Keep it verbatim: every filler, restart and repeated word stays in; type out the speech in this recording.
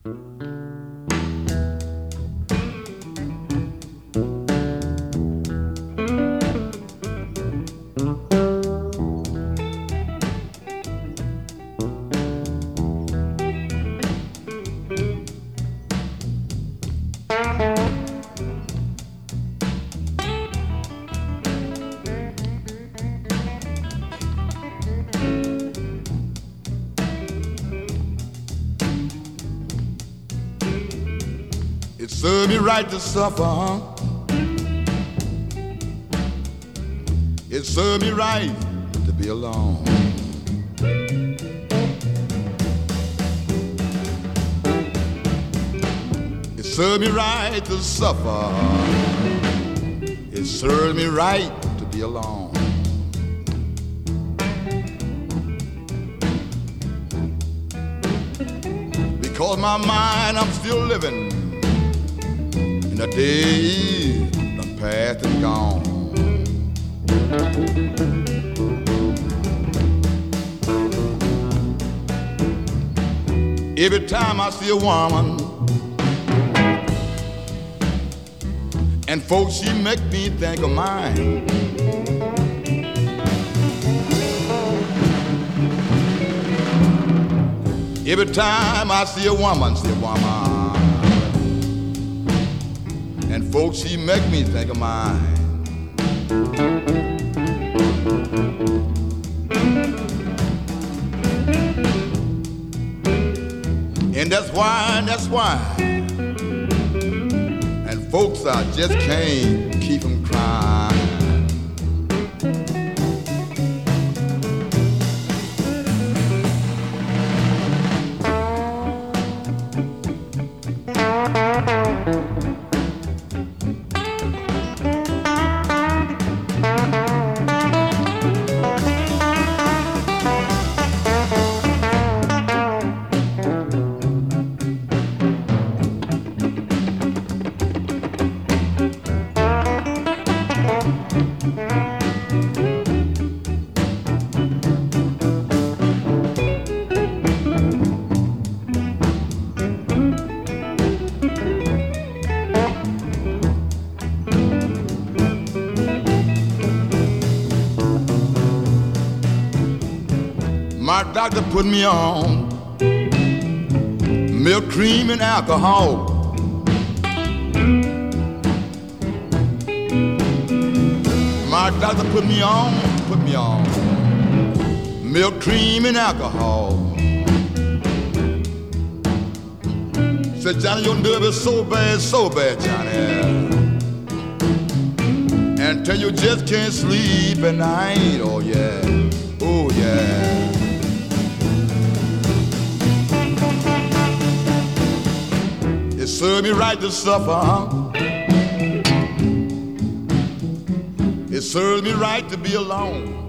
It served me right to suffer, huh? It served me right to be alone. It served me right to suffer. It served me right to be alone. Because my mind, I'm still living in the days done past and gone. Every time I see a woman and folks, she make me think of mine. Every time I see a woman, see a woman, and folks, she make me think of mine. And that's why, that's why, and folks, I just can't keep them crying. My doctor put me on milk, cream, and alcohol. My doctor put me on, put me on milk, cream, and alcohol. Said, Johnny, your nerve is so bad, so bad, Johnny. And tell you just can't sleep at night, oh yeah, oh yeah. It served me right to suffer, huh? It served me right to be alone.